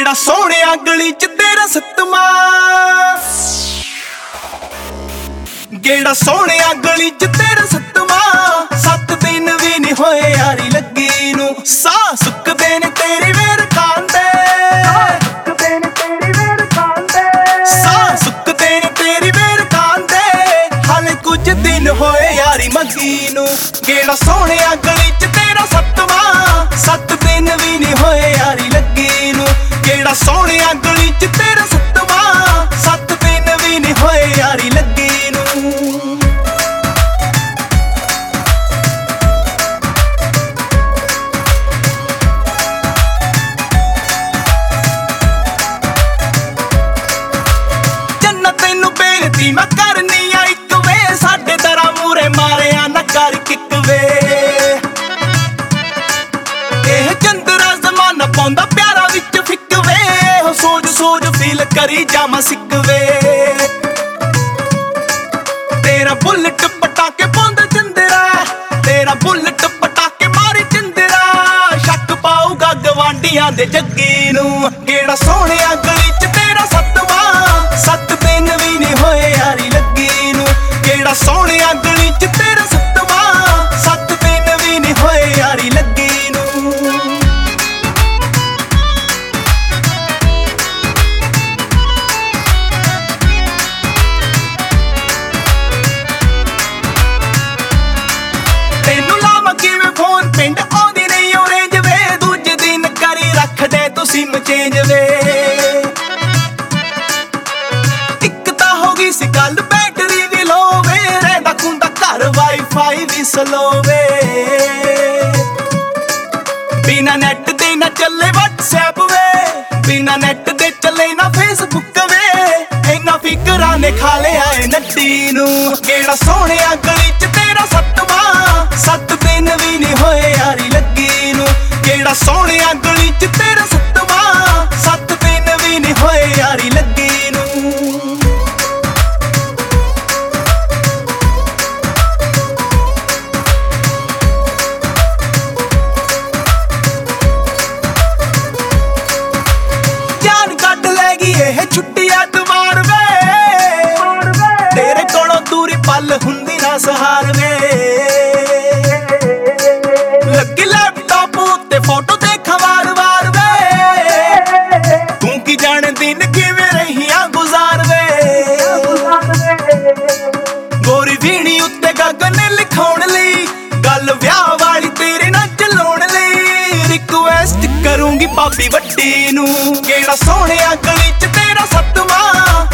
ਗੇੜਾ ਸੋਹਣਿਆ ਗਲੀ ਚ ਤੇਰਾ ਸੱਤਵਾਂ, ਗੇੜਾ ਸੋਹਣਿਆ ਗਲੀ ਚ ਤੇਰਾ ਸੱਤਵਾਂ। 7 ਦਿਨ ਵੀ ਨਹੀਂ ਹੋਏ ਯਾਰੀ ਲੱਗੀ ਨੂੰ, ਸਾਹ ਸੁੱਕਦੇ ਨੇ ਤੇਰੀ ਵੇਰ ਖਾਂਦੇ, ਸਾਹ ਸੁੱਕਦੇ ਨੇ ਤੇਰੀ ਵੇਰ ਖਾਂਦੇ। ਹਾਲੇ ਕੁਝ ਦਿਨ ਹੋਏ ਯਾਰੀ ਮੰਗੀ ਨੂੰ, ਗੇੜਾ ਸੋਹਣਿਆ ਗਲੀ ਚ ਤੇਰਾ ਸੱਤਵਾਂ। 7 ਦਿਨ ਵੀ ਨਹੀਂ ਹੋਏ ਯਾਰੀ ਲੱਗੀ ਨੂੰ, ਗੇੜਾ ਸੋਹਣਿਆ ਗਲੀ ਚ ਤੇਰਾ ਸੱਤਵਾਂ। 7 ਦਿਨ ਵੀ ਨਹੀਂ ਹੋਏ ਯਾਰੀ ਲੱਗੀ ਨੂੰ। ਜੰਨਤ ਤੈਨੂੰ ਬੇਨਤੀ ਮੈਂ ਕਰਨੀ ਆ ਇੱਕ ਵੇ, ਸਾਡੇ ਦਰਾਂ ਮੂਰੇ ਮਾਰਿਆ ਨਾ ਕਰ ਕਿੱਕ ਵੇ। ਇਹ ਚੰਦਰਾ ਜ਼ਮਾਨਾ ਪਾਉਂਦਾ ਪਿਆਰਾ ਵਿੱਚ ਫਿੱਕ ਵੇ, ਹੋ ਸੋਚ ਸੋਚ ਫੀਲ ਕਰੀ ਜਾਵਾਂ ਸਿੱਕ ਵੇ। ਤੇਰਾ ਬੁਲਟ ਪਟਾਕੇ ਪਾਉਂਦਾ ਚੰਦਰਾ, ਤੇਰਾ ਬੁਲਟ ਪਟਾਕੇ ਮਾਰੀ ਚੰਦਰਾ। ਸ਼ੱਕ ਪਾਊਗਾ ਗਵਾਂਢੀਆਂ ਦੇ ਜੱਗੀ ਨੂੰ, ਗੇੜਾ ਸੋਹਣਿਆ ਗਲੀ ਚ ਤੇਰਾ ਸੱਤਵਾਂ। 7 ਦਿਨ ਵੀ ਨਹੀਂ ਹੋਏ ਯਾਰੀ ਲੱਗੀ ਨੂੰ, ਗੇੜਾ ਸੋਹਣਿਆ ਗਲੀ ਚ ਤੇਰਾ ਸੱਤਵਾਂ। 7 ਦਿਨ ਵੀ ਨਹੀਂ ਹੋਏ ਯਾਰੀ ਲੱਗੀ ਨੂੰ। ਤੈਨੂੰ ਲਾਵਾਂ ਕਿਵੇਂ ਫੋਨ, ਪਿੰਡ ਆਉਂਦੀ ਨਹੀਂ ਔਰੇਂਜ ਵੇ। ਦੂਜੇ ਦਿਨ ਕਰੀ ਰੱਖਦੇ ਤੁਸੀਂ ਮਚੇਂਜ ਵੇ। ਇੱਕ ਤਾਂ ਹੋ ਗਈ ਸੀ ਗੱਲ ਬੈਟਰੀ ਵੀ ਲੋ ਵੇ, ਰਹਿੰਦਾ ਖੁੰਦਾ ਘਰ ਵਾਈਫਾਈ ਵੀ ਸਲੋ ਵੇ। ਬਿਨਾ ਨੈਟ ਦੇ ਨਾ ਚੱਲੇ WhatsApp ਵੇ, ਬਿਨਾ ਨੈਟ ਦੇ ਚੱਲੇ ਨਾ Facebook ਵੇ। ਇਹਨਾਂ ਫਿਕਰਾਂ ਨੇ ਖਾ ਲਿਆ ਏ ਨੱਟੀ ਨੂੰ, ਗੇੜਾ ਸੋਹਣਿਆ ਗਲੀ ਚ ਤੇਰਾ ਸੱਤਵਾਂ। 7 ਦਿਨ ਵੀ ਨਹੀਂ ਹੋਏ ਯਾਰੀ ਲੱਗੀ ਨੂੰ, ਗੇੜਾ ਸੋਹਣਿਆ ਗਲੀ ਚ ਤੇਰਾ ਸੱਤਵਾਂ। 7 ਦਿਨ ਵੀ ਨਹੀਂ ਹੋਏ ਯਾਰੀ ਲੱਗੀ ਨੂੰ। ਜਾਨ ਕੱਢ ਲੈ ਗਈ ਇਹ ਛੁੱਟੀ ਐਤਵਾਰ ਵੇ, ਤੇਰੇ ਕੋਲੋਂ ਦੂਰੀ ਪਲ ਹੁੰਦੀ ਨਾ ਸਹਾਰ ਵੇ। ਲੱਗੀ ਲੈਪਟਾਪ ਉੱਤੇ ਫੋਟੋ ਦੇਖਾਂ ਵਾਰ-ਵਾਰ ਵੇ, ਤੂੰ ਕੀ ਜਾਣੇ ਦਿਨ ਕਿਵੇਂ ਰਹੀਆਂ ਗੁਜ਼ਾਰ ਵੇ। ਗੋਰੀ ਵੀਣੀ ਉੱਤੇ ਗਗਨ ਨੇ ਲਿਖਾਉਣ ਲਈ, ਗੱਲ ਵਿਆਹ ਵਾਲੀ ਤੇਰੇ ਨਾਲ ਚਲਾਉਣ ਲਈ। ਰਿਕੁਐਸਟ ਕਰੂੰਗੀ ਭਾਬੀ ਵੱਡੀ ਨੂੰ, ਗੇੜਾ ਸੋਹਣਿਆ ਗਲੀ ਚ ਤੇਰਾ ਸੱਤਵਾਂ।